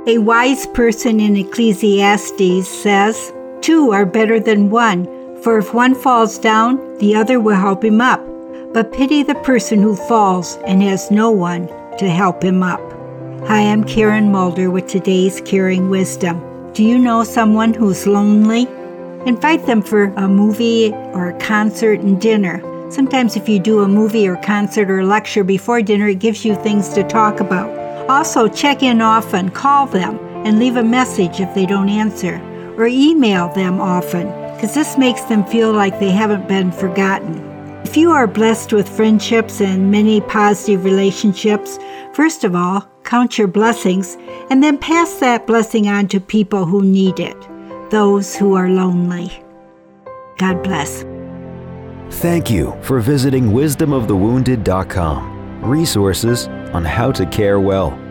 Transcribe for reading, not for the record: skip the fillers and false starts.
A wise person in Ecclesiastes says, "Two are better than one, for if one falls down, the other will help him up. But pity the person who falls and has no one to help him up." Hi, I'm Karen Mulder with today's Caring Wisdom. Do you know someone who's lonely? Invite them for a movie or a concert and dinner. Sometimes if you do a movie or concert or lecture before dinner, it gives you things to talk about. Also, check in often, call them, and leave a message if they don't answer, or email them often, because this makes them feel like they haven't been forgotten. If you are blessed with friendships and many positive relationships, first of all, count your blessings, and then pass that blessing on to people who need it, those who are lonely. God bless. Thank you for visiting wisdomofthewounded.com. Resources on how to care well.